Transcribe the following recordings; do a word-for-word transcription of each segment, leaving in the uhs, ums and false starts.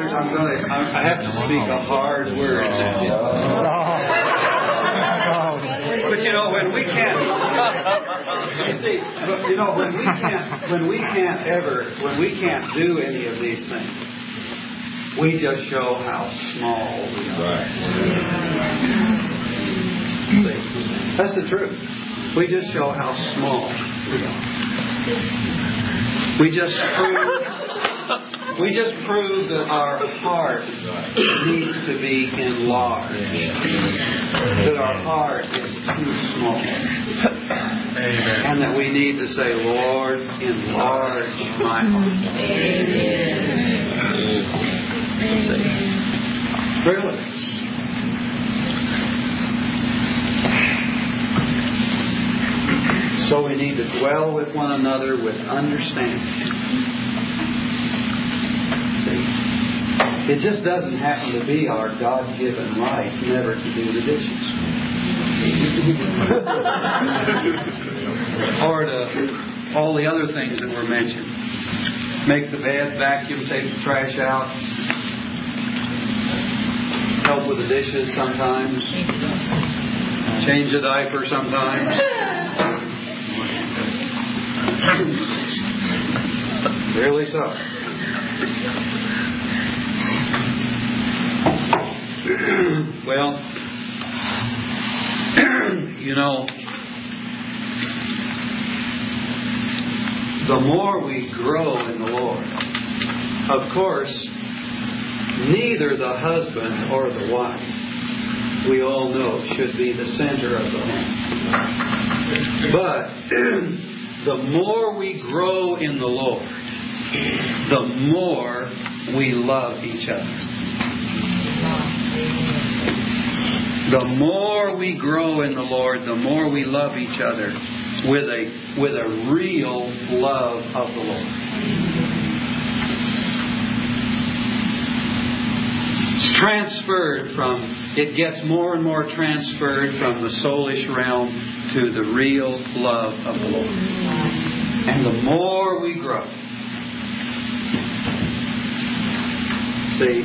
brothers, I'm going to, I have to speak a hard word now. But you know, when we can't, you see, but you know, when we can't, when we can't ever, when we can't do any of these things, we just show how small we are. Right. That's the truth. We just show how small we are. We just prove, we just prove that our heart needs to be enlarged. That our heart is too small. Amen. And that we need to say, Lord, enlarge my heart. Amen. Really? So we need to dwell with one another with understanding. See? It just doesn't happen to be our God-given right never to do the dishes. Or to all the other things that were mentioned. Make the bed, vacuum, take the trash out. Help with the dishes sometimes. Change the diaper sometimes. Really so. Well, you know, the more we grow in the Lord, of course, neither the husband or the wife, we all know, should be the center of the home. But the more we grow in the Lord, the more we love each other. The more we grow in the Lord, the more we love each other with a with a real love of the Lord. It's transferred from, it gets more and more transferred from the soulish realm to the real love of the Lord. And the more we grow, see,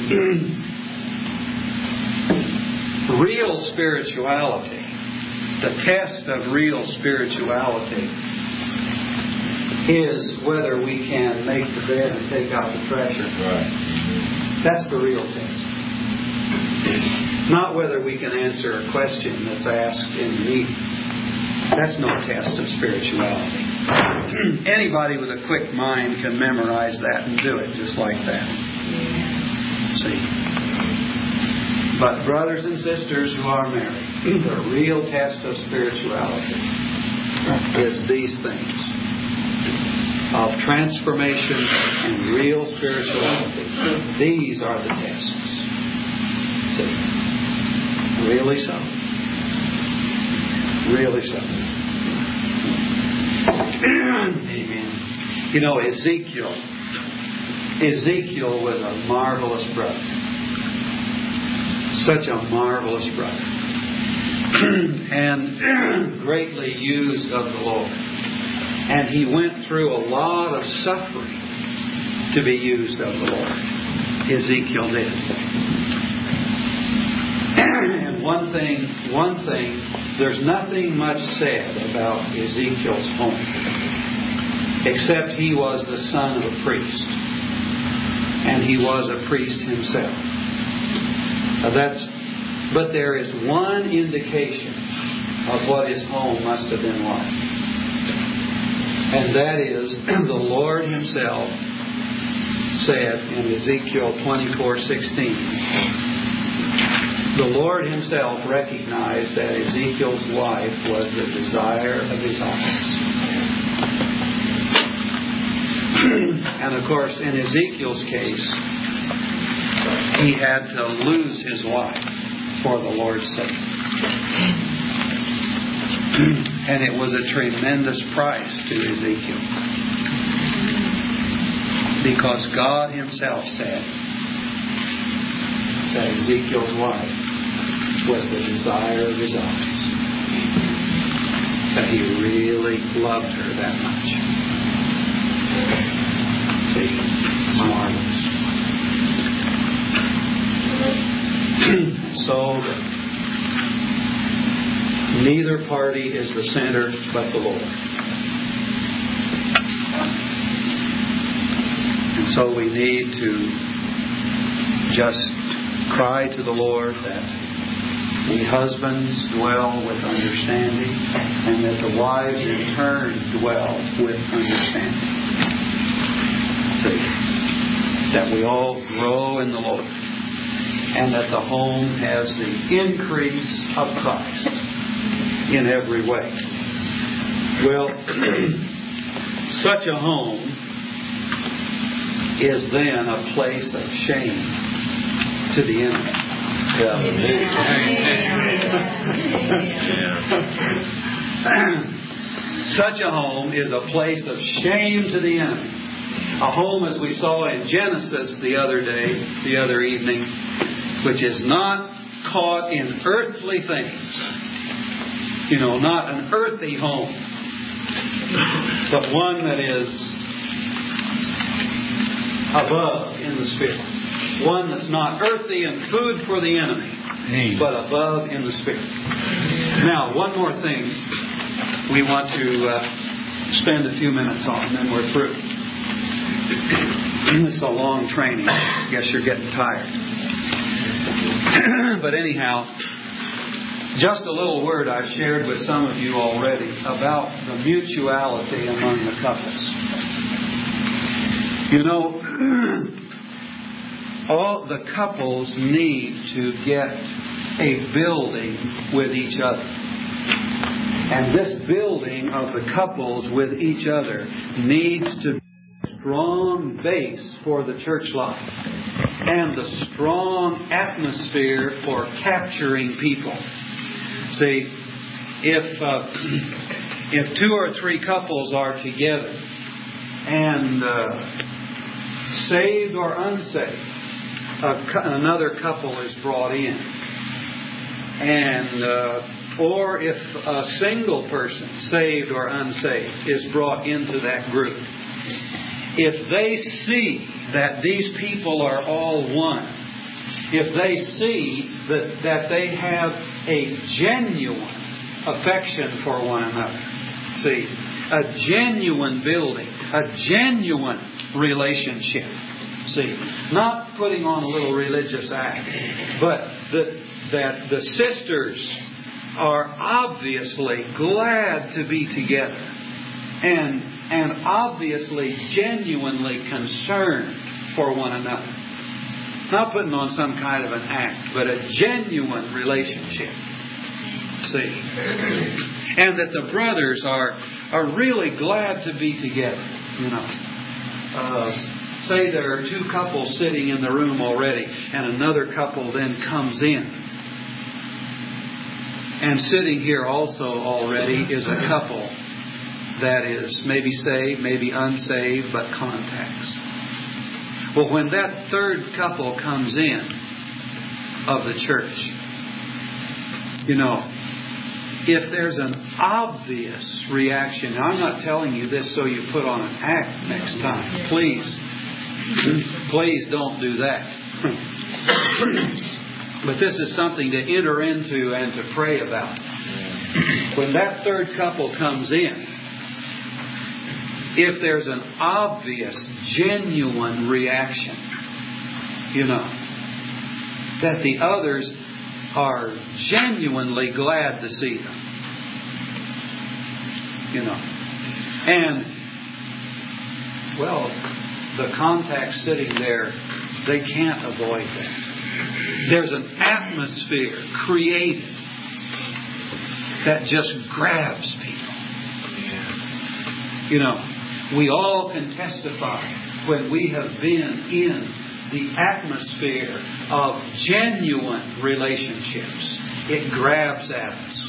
real spirituality, the test of real spirituality is whether we can make the bed and take out the treasure. Right. That's the real test. Not whether we can answer a question that's asked in the meeting. That's no test of spirituality. Anybody with a quick mind can memorize that and do it just like that. See? But brothers and sisters who are married, the real test of spirituality is these things. Of transformation and real spirituality. These are the tests. See? Really so. Really so. Amen. You know, Ezekiel. Ezekiel was a marvelous brother. Such a marvelous brother. And greatly used of the Lord. And he went through a lot of suffering to be used of the Lord. Ezekiel did. And one thing, one thing, there's nothing much said about Ezekiel's home, except he was the son of a priest, and he was a priest himself. Now that's, but there is one indication of what his home must have been like, and that is the Lord Himself said in Ezekiel twenty-four sixteen. The Lord Himself recognized that Ezekiel's wife was the desire of His eyes. And of course, in Ezekiel's case, he had to lose his wife for the Lord's sake. And it was a tremendous price to Ezekiel. Because God Himself said that Ezekiel's wife was the desire of His eyes. That He really loved her that much. See, it's marvelous. so that neither party is the center but the Lord. And so we need to just cry to the Lord that we husbands dwell with understanding, and that the wives in turn dwell with understanding. See, that we all grow in the Lord, and that the home has the increase of Christ in every way. Well, such a home is then a place of shame to the enemy. Such a home is a place of shame to the enemy. A home, as we saw in Genesis the other day, the other evening, which is not caught in earthly things. You know, not an earthy home, but one that is above in the Spirit. One that's not earthy and food for the enemy, Amen. But above in the Spirit. Now, one more thing we want to uh, spend a few minutes on, and then we're through. It's a long training. I guess you're getting tired. But anyhow, just a little word I've shared with some of you already about the mutuality among the couples. You know, all the couples need to get a building with each other. And this building of the couples with each other needs to be a strong base for the church life and the strong atmosphere for capturing people. See, if uh, if two or three couples are together and uh, saved or unsaved, a, another couple is brought in, and uh, or if a single person, saved or unsaved, is brought into that group, if they see that these people are all one, if they see that, that they have a genuine affection for one another, see, a genuine building, a genuine relationship, see, not putting on a little religious act, but that, that the sisters are obviously glad to be together and, and obviously genuinely concerned for one another. Not putting on some kind of an act, but a genuine relationship. See? And that the brothers are are really glad to be together. You know. Uh, say there are two couples sitting in the room already, and another couple then comes in. And sitting here also already is a couple that is maybe saved, maybe unsaved, but contacts. Well, when that third couple comes in of the church, you know, if there's an obvious reaction, now I'm not telling you this so you put on an act next time. Please, please don't do that. But this is something to enter into and to pray about. When that third couple comes in, if there's an obvious, genuine reaction, you know, that the others are genuinely glad to see them, you know, and, well, the contacts sitting there, they can't avoid that. There's an atmosphere created that just grabs people. You know, we all can testify when we have been in the atmosphere of genuine relationships. It grabs at us.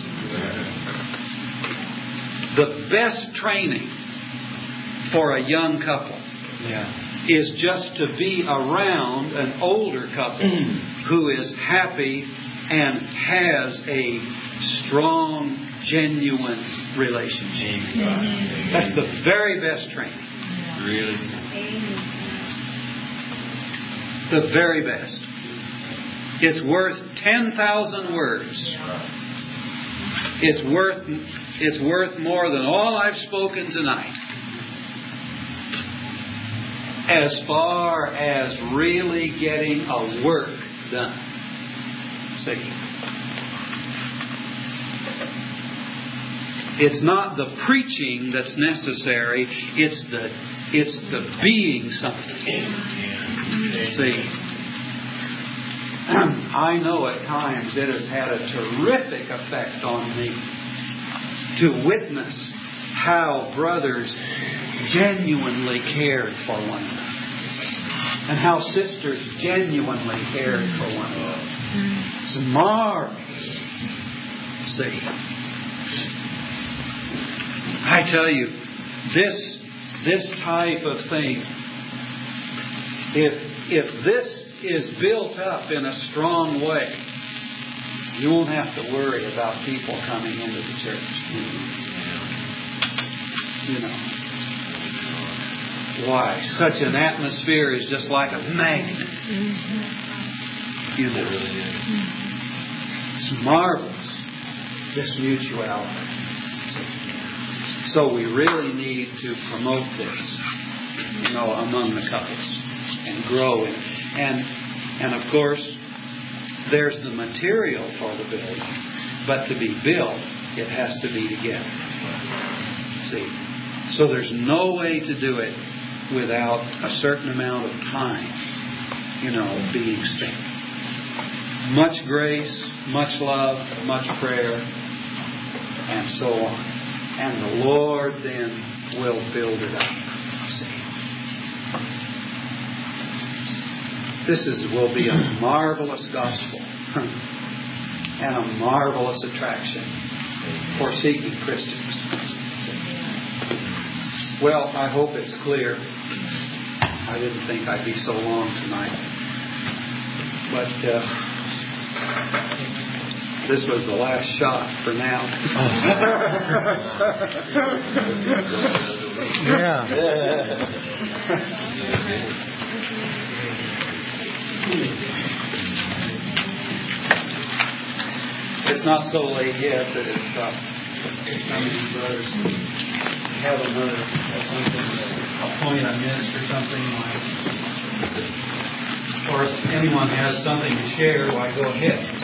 The best training for a young couple yeah. is just to be around an older couple who is happy and has a strong, genuine relationship. Amen. That's the very best training. Really? The very best. It's worth ten thousand words. It's worth, it's worth more than all I've spoken tonight. As far as really getting a work done. See? It's not the preaching that's necessary. It's the it's the being something. See, I know at times it has had a terrific effect on me to witness how brothers genuinely cared for one another, and how sisters genuinely cared for one another. It's marvelous. See. I tell you, this this type of thing, if if this is built up in a strong way, you won't have to worry about people coming into the church. You know. Why? Such an atmosphere is just like a magnet. You know. It's marvelous, this mutuality. So we really need to promote this, you know, among the couples and grow it. And and of course, there's the material for the building, but to be built, it has to be together. See, so there's no way to do it without a certain amount of time, you know, being spent. Much grace, much love, much prayer, and so on. And the Lord then will build it up. See? This is will be a marvelous gospel and a marvelous attraction for seeking Christians. Well, I hope it's clear. I didn't think I'd be so long tonight. But uh, this was the last shot for now. Yeah. It's not so late yet that if uh, some of you brothers have another something, a point I missed or something, like, or if anyone has something to share, why go ahead.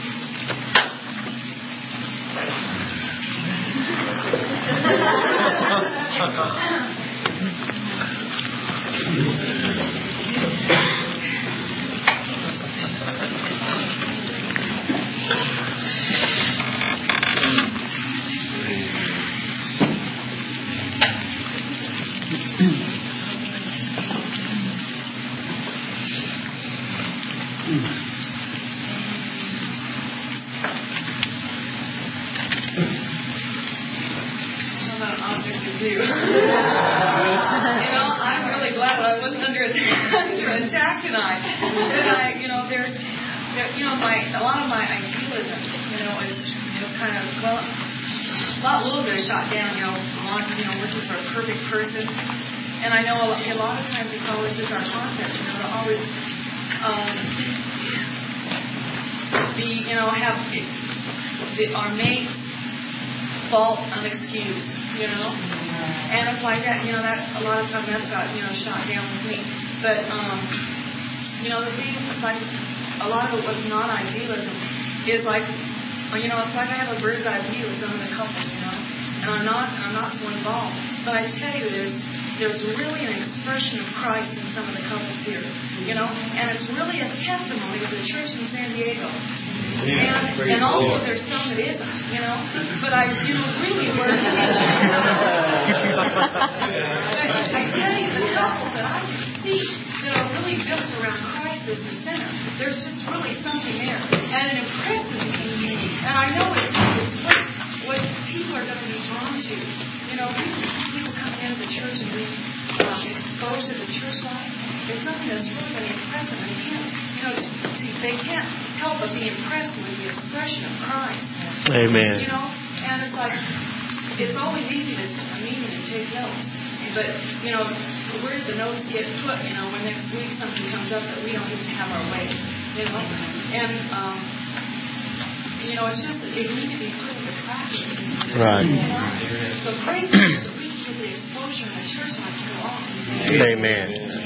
Our mates fault unexcused, you know, and it's like that, you know, that a lot of times that's got, you know, shot down with me. But um, you know, the thing is like a lot of it was not idealism. Is like, you know, it's like I have a bird's eye view of some of the couples, you know, and I'm not, I'm not so involved. But I tell you, there's there's really an expression of Christ in some of the couples here, you know, and it's really a testimony to the church in San Diego. Yeah, and and also Lord. There's some that isn't, you know. But I, you know, really were. I tell you, the couples that I just see that are really built around Christ as the center, there's just really something there, and it impresses me. And I know it's, it's what, what people are going to be drawn to. You know, people come into the church and be um, exposed to the church life. It's something that's really going to impress them. And can't, you know, to, to, they can't help but be impressed with the expression of Christ. Amen. You know, and it's like, it's always easy to sit in a meeting and take notes. But, you know, where do the notes get put, you know, when next week something comes up that we don't get to have our way, you know? And, um, You know, it's just that it needs to be put into practice. Right. You know? So praise God that we can get the exposure in the church not to go off. Amen.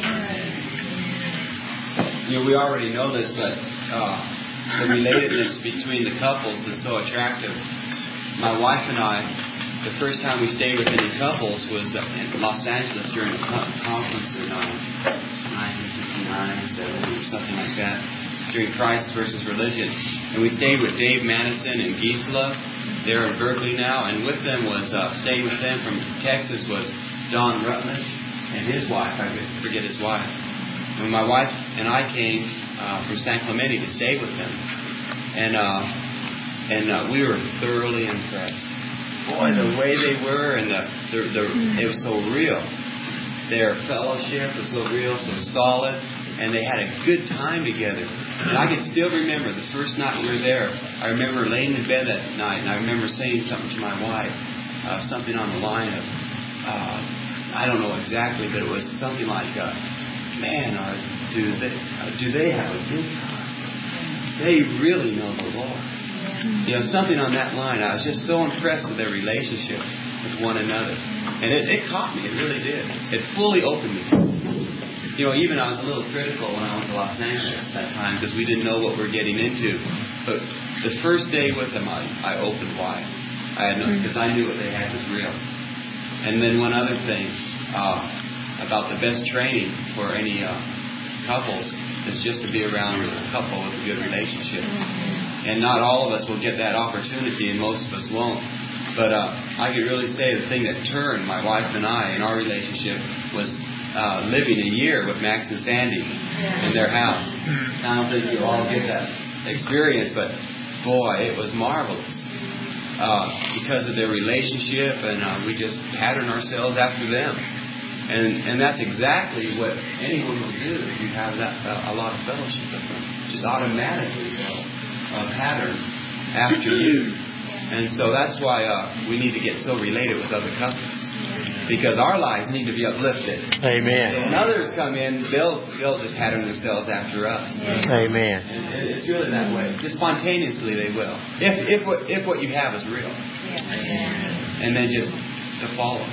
You know, we already know this, but uh, the relatedness between the couples is so attractive. My wife and I, the first time we stayed with any couples was in Los Angeles during a conference in uh, nineteen sixty-nine, seventy, or something like that, during Christ versus Religion. And we stayed with Dave Madison and Gisela. They're in Berkeley now. And with them was, uh, staying with them from Texas was Don Rutledge and his wife. I forget his wife. And my wife and I came uh, from San Clemente to stay with them. And, uh, and uh, we were thoroughly impressed. Boy, the way they were, and the, the, the it was so real. Their fellowship was so real, so solid, and they had a good time together. And I can still remember the first night we were there. I remember laying in bed that night, and I remember saying something to my wife, uh, something on the line of, uh, I don't know exactly, but it was something like, uh, "Man, uh, do they uh, do they have a good time? They really know the Lord." You know, something on that line. I was just so impressed with their relationship with one another. And it, it caught me. It really did. It fully opened me. You know, even I was a little critical when I went to Los Angeles that time because we didn't know what we were getting into. But the first day with them, I, I opened wide. I had no, because I knew what they had was real. And then one other thing uh, about the best training for any uh, couples is just to be around a couple with a good relationship. And not all of us will get that opportunity, and most of us won't. But uh, I could really say the thing that turned my wife and I in our relationship was uh, living a year with Max and Sandy in their house. I don't think you all get that experience, but boy, it was marvelous uh, because of their relationship, and uh, we just pattern ourselves after them. And and that's exactly what anyone will do if you have that uh, a lot of fellowship with them. Just automatically they'll uh, pattern after you. And so that's why uh, we need to get so related with other couples. Because our lives need to be uplifted. Amen. So when others come in, they'll they'll just pattern themselves after us. Amen. And it's really that way. Just spontaneously they will. If if what if what you have is real. And then just to follow.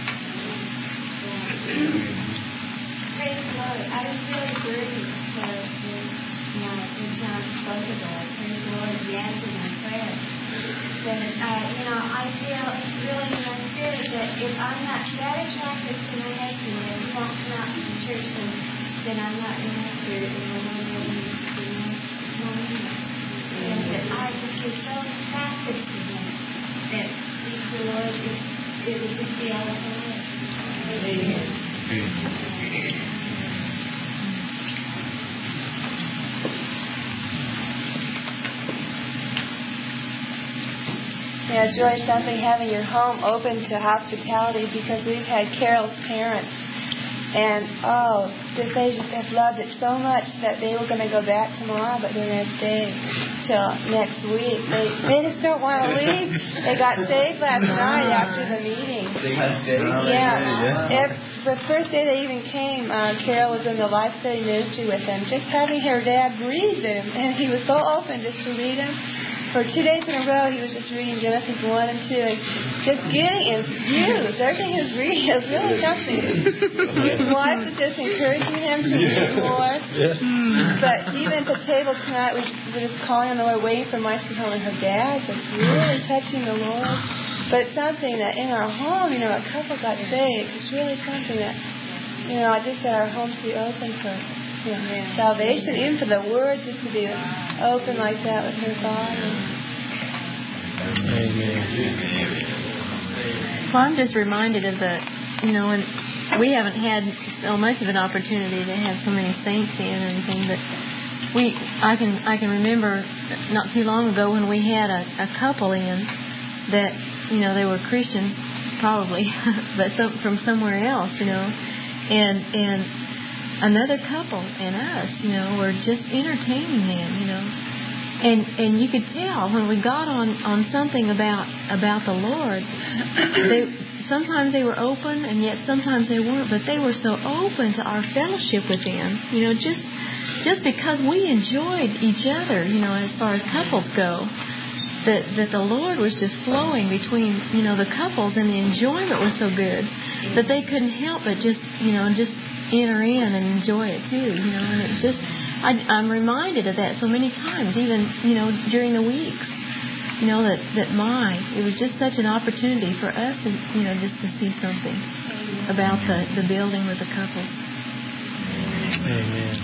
Praise the Lord. I was really worried for you know, when John spoke about it. Praise the Lord, He answered my prayer. But, uh, you know, I feel really in my spirit that if I'm not that attracted to my husband and he won't come out to the church, then, then I'm not in my spirit and I won't really need to do no more. And that I just get so attracted to him that, please the Lord, it, it would just be all of my life. Amen. Yeah, it's really something having your home open to hospitality because we've had Carol's parents and oh, they have loved it so much that they were going to go back tomorrow, but they're going to stay till next week. They they just don't want to leave. They got saved last night after the meeting. They got saved? Yeah. If, the first day they even came, uh, Carol was in the Life Study Ministry with them, just having her dad read them, and he was so open just to read them. For two days in a row, he was just reading Genesis one and two, and just getting infused. Everything he was reading was really something. His wife was just encouraging him to read more. But even at the table tonight, we were just calling on the Lord, waiting for Mike to come, and her dad was really touching the Lord. But it's something that in our home, you know, a couple got saved. It's really something that, you know, I just said our homes to be open for, you know, salvation, even for the Word, just to be open like that with her God. Amen. Well, I'm just reminded of the, you know, and we haven't had so much of an opportunity to have so many saints in or anything, but we, I can, I can remember not too long ago when we had a, a couple in that, you know, they were Christians probably, but some, from somewhere else, you know, and and another couple and us, you know, were just entertaining them, you know. And and you could tell when we got on, on something about about the Lord, they sometimes they were open and yet sometimes they weren't, but they were so open to our fellowship with them, you know, just just because we enjoyed each other, you know, as far as couples go. that that the Lord was just flowing between, you know, the couples, and the enjoyment was so good that they couldn't help but just, you know, just enter in and enjoy it too, you know. And it's just, I, I'm reminded of that so many times, even, you know, during the weeks, you know, that that my it was just such an opportunity for us to, you know, just to see something about the the building with the couples. Amen.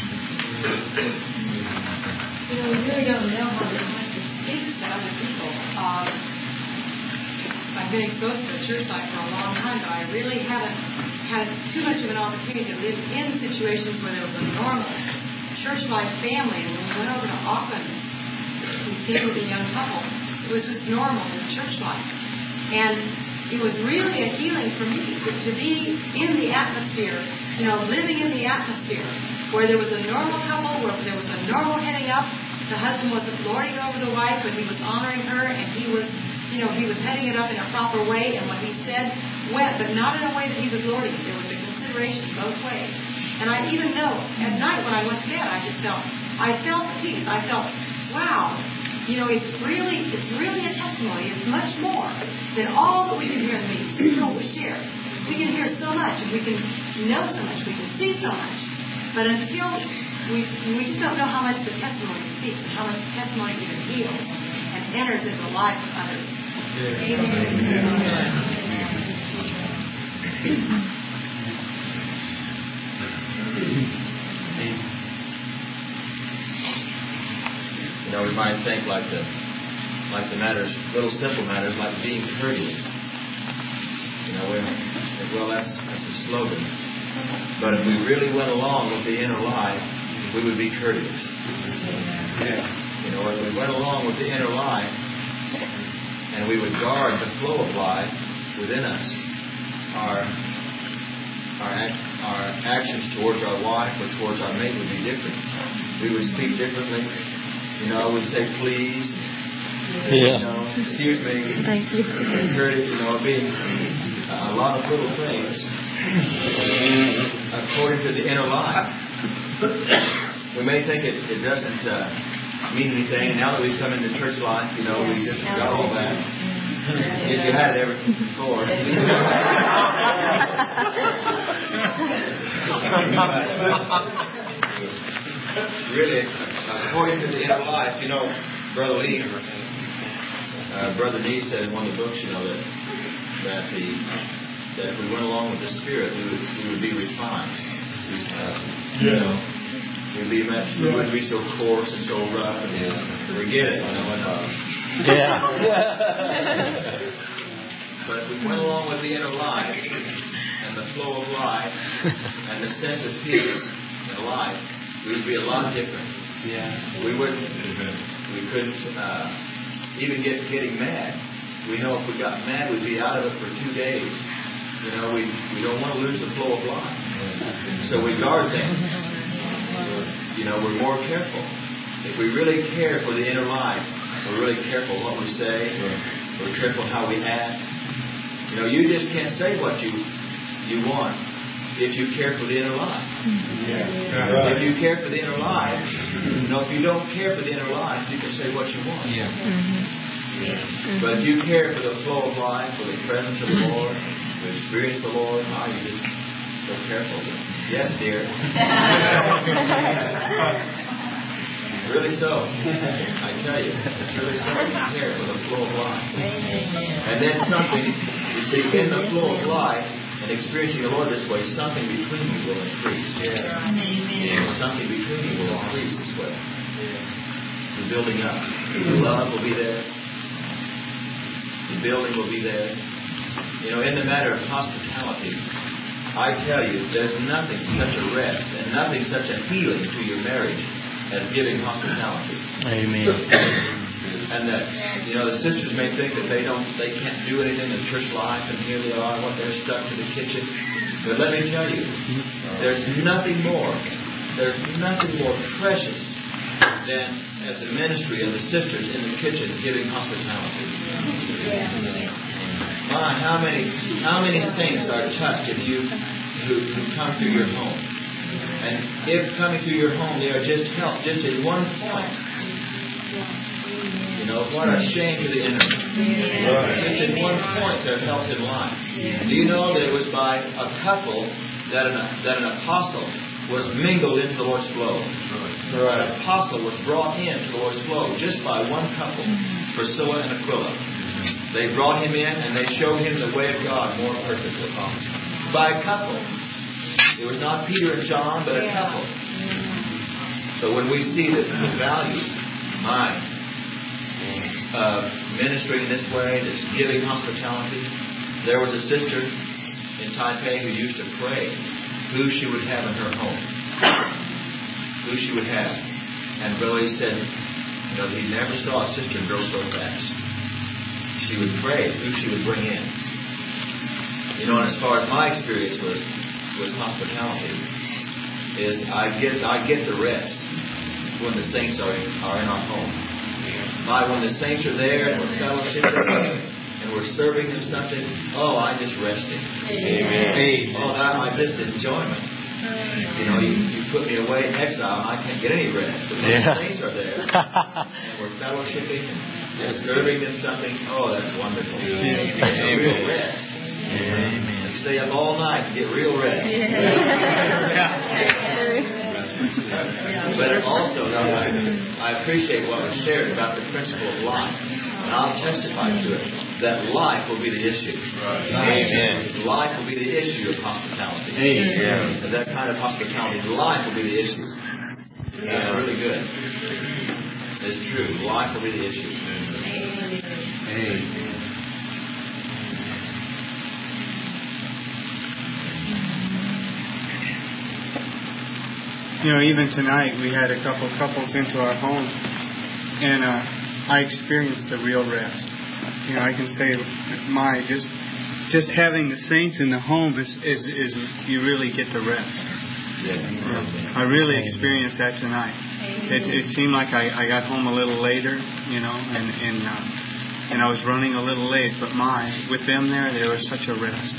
You know, we really don't know how much it speaks to other people. Um, I've been exposed to the church life for a long time, but I really haven't had too much of an opportunity to live in situations where there was a normal church life family. And when we went over to Auckland, we stayed with a young couple. It was just normal in church life. And it was really a healing for me to, to be in the atmosphere, you know, living in the atmosphere where there was a normal couple, where there was a normal heading up. The husband wasn't lording over the wife, but he was honoring her, and he was, you know, he was heading it up in a proper way, and what he said went, but not in a way that he was lording it. There was a consideration both ways. And I even know at night when I went to bed, I just felt, I felt peace. I felt, wow, you know, it's really, it's really a testimony. It's much more than all that we can hear in the meetings. You know, we share. We can hear so much, and we can know so much, we can see so much. But until we, we just don't know how much the testimony speaks, and how much the testimony even heals and enters into the life of others. Yeah. Amen. Amen. You know, we might think like the like the matters, little simple matters, like being courteous. You know, we're, well, that's that's a slogan. But if we really went along with the inner life, we would be courteous. Yeah. You know, if we went along with the inner life, and we would guard the flow of life within us, our our our actions towards our wife or towards our mate would be different. We would speak differently. You know, we'd say please. Yeah. You know, excuse me. Thank you. Courteous, you know, being a lot of little things according to the inner life. We may think it, it doesn't uh, mean anything. Now that we've come into church life, you know, we just got all that. If you had it ever before. Really, according to the inner life, you know, Brother Lee, uh, Brother Lee said in one of the books, you know, that that the that if we went along with the Spirit, we would, we would be refined. Uh, you know, we'd be much, we wouldn't be so coarse and so rough and uh, forget it. You know, and, uh, Yeah. But if we went along with the inner life and the flow of life and the sense of peace and life, we would be a lot different. Yeah. We wouldn't. We couldn't uh, even get getting mad. We know if we got mad, we'd be out of it for two days. You know, we we don't want to lose the flow of life, so we guard things. You know, we're more careful. If we really care for the inner life, we're really careful what we say. We're, we're careful how we act. You know, you just can't say what you you want if you care for the inner life. Yeah. Right. If you care for the inner life, you know, if you don't care for the inner life, you can say what you want. Yeah. Mm-hmm. But if you care for the flow of life, for the presence of the Lord, to experience the Lord, now you just so careful. Yes, dear. Really so. I tell you, it's really so. You care for the flow of life. And then something, you see, in the flow of life and experiencing the Lord this way, something between you will increase. Yeah. Yeah. Something between you will increase this way. The building up. The love will be there. The building will be there. You know, in the matter of hospitality, I tell you, there's nothing such a rest and nothing such a healing to your marriage as giving hospitality. Amen. And that, you know, the sisters may think that they don't, they can't do anything in church life, and here they are, what they're stuck to the kitchen. But let me tell you, there's nothing more, there's nothing more precious than as a ministry of the sisters in the kitchen giving hospitality. My, how many, how many saints are touched if you who, who come through your home? And if coming through your home they are just helped just at one point, You know, what a shame to the enemy. Just at one point they're helped in life. Do you know that it was by a couple that an, that an apostle was mingled into the Lord's flow? Right. An apostle was brought into the Lord's flow just by one couple, Priscilla and Aquila. They brought him in and they showed him the way of God more perfectly. By a couple. It was not Peter and John, but a couple. So when we see the, the values, my uh, ministering this way, this giving hospitality, there was a sister in Taipei who used to pray who she would have in her home. Who she would have. And Billy said, you know, he never saw a sister grow so fast. She would pray who she would bring in. You know, and as far as my experience was with hospitality, is I get I get the rest when the saints are in, are in our home. My, when the saints are there and we're fellowshipping and we're serving them something, oh, I just rested. Amen. Oh, that, I just enjoyment. You know, you, you put me away in exile and I can't get any rest. But when yeah. the saints are there and we're fellowshipping and we're serving them something, oh, that's wonderful. Amen. It's a real rest. Amen. You stay up all night to get real rest. But also, I, I appreciate what was shared about the principle of life. And I'll testify to it, that life will be the issue. Amen. Life will be the issue of hospitality. Amen. And that kind of hospitality, life will be the issue. That's really good. It's true. Life will be the issue. Amen. You know, even tonight we had a couple couples into our home, and uh, I experienced the real rest. You know, I can say, my just just having the saints in the home is is, is you really get the rest. Yeah. You know, I really experienced that tonight. It, it seemed like I, I got home a little later, you know, and and uh, and I was running a little late, but my with them there, there was such a rest.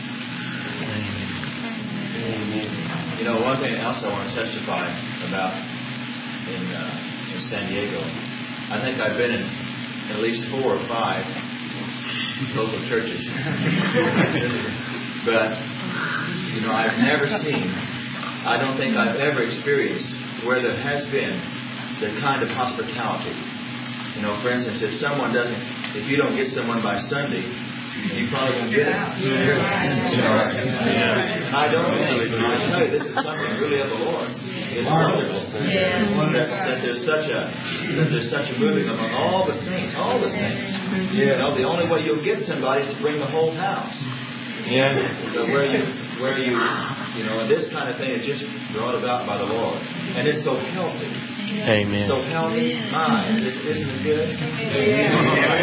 You know, one thing else I want to testify about in, uh, in San Diego, I think I've been in at least four or five local churches. But, you know, I've never seen, I don't think I've ever experienced where there has been the kind of hospitality. You know, for instance, if someone doesn't, if you don't get someone by Sunday, you probably won't get it. Yeah. Yeah. I don't think, I tell you, this is something really of the Lord. It's wonderful. Yeah. That, that there's such a that there's such a moving among all the saints, all the saints. Yeah. You know, the only way you'll get somebody is to bring the whole house. Yeah. But where you where you you know, this kind of thing is just brought about by the Lord, and it's so healthy. Amen. So healthy, my, isn't it good? Yeah.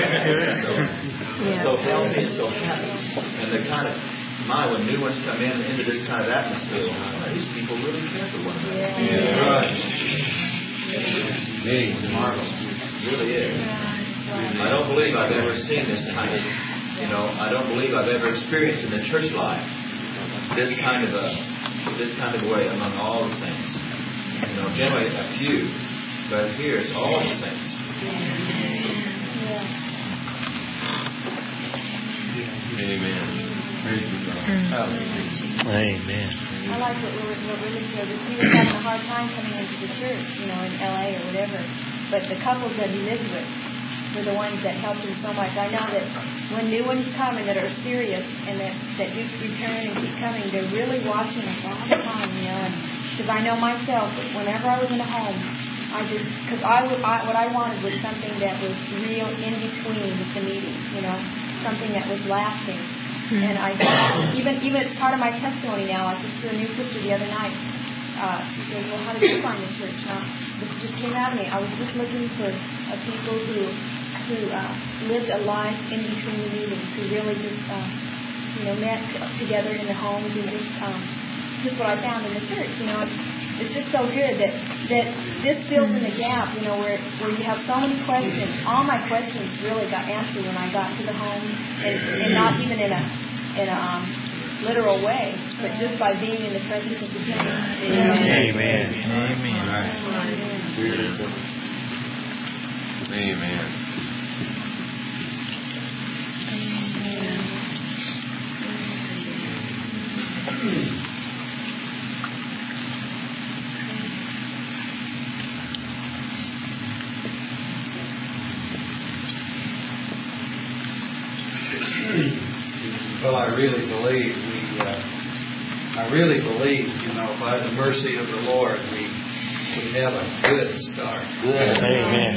Yeah. So healthy and so happy. And the kind of, my, when new ones come in into this kind of atmosphere, wow, these people really care for one another. Yeah. Yeah. Right. It's marvelous. It really is. I don't believe I've ever seen this kind of, you know, I don't believe I've ever experienced in the church life this kind of a, this kind of way among all the saints. You know, generally a few, but here it's all the saints. Amen. Amen. I like what Willie, what Willie showed. He was having a hard time coming into the church, you know, in L A or whatever. But the couples that he lived with were the ones that helped him so much. I know that when new ones come and that are serious and that, that do return and keep coming, they're really watching us all the time, you know. Because I know myself, whenever I was in a home, I just, because I, I, what I wanted was something that was real in between the meetings, you know, something that was lasting. Mm-hmm. And I, even even it's part of my testimony now. I just to a new sister the other night. Uh, she said, "Well, how did you find the church?" Now, this just came out of me. I was just looking for uh, people who who uh, lived a life in between the meetings, who really just, uh, you know, met together in the homes and just. Um, Just what I found in the church, you know, it's, it's just so good that that this fills in the gap, you know, where where you have so many questions. All my questions really got answered when I got to the home, and, and not even in a in a um, literal way, but just by being in the presence of the King. Amen. Amen. Amen. Amen. Well, I really believe we, uh, I really believe, you know, by the mercy of the Lord, we, we have a good start. Good. Amen.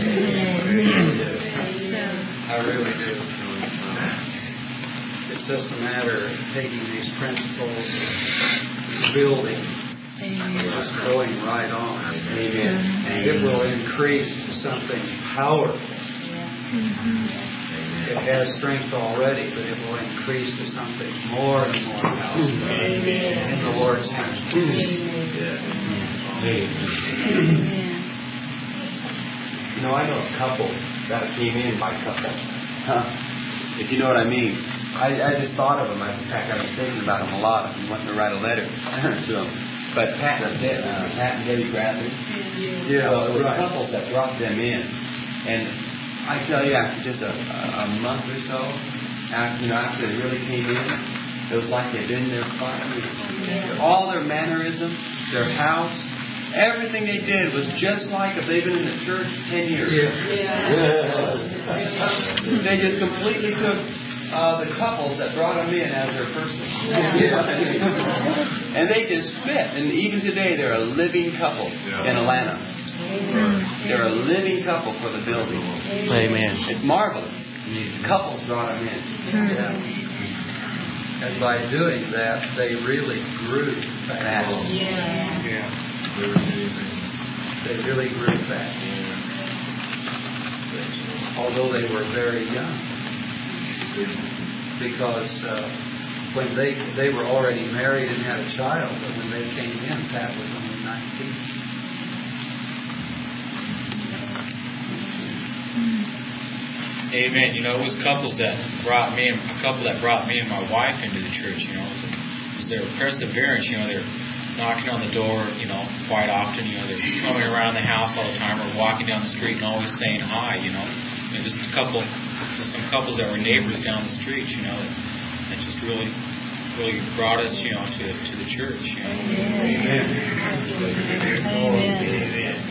I really do. It's just a matter of taking these principles, building, just going right on. Amen. And it will increase to something powerful. It has strength already, but it will increase to something more and more powerful in the Lord's name. You know, I know a couple that came in by couple. Huh. If you know what I mean. I, I just thought of them. In fact, I was thinking about them a lot. I'm wanting to write a letter to them. But Pat and, uh, Pat and Debbie Bradley, Yeah, well, it was right. couples that brought them in. And I tell you, after just a, a month or so, after, you know, after they really came in, it was like they'd been there five years. All their mannerism, their house, everything they did was just like if they'd been in the church ten years. Yeah. They just completely took uh, the couples that brought them in as their person. And they just fit. And even today, they're a living couple in Atlanta. They're a living couple for the building. Amen. It's marvelous. Couples brought them in. Yeah. And by doing that, they really grew fast. Yeah. They really grew fast. Although they were very young. Because uh, when they they were already married and had a child, but when they came in, Pat was only nineteen. Amen. You know, it was couples that brought me and a couple that brought me and my wife into the church. You know, it was their perseverance. You know, they're knocking on the door. You know, quite often. You know, they're coming around the house all the time, or walking down the street and always saying hi. You know, and just a couple, just some couples that were neighbors down the street. You know, that just really, really brought us. You know, to to the church. You know. Amen. Amen.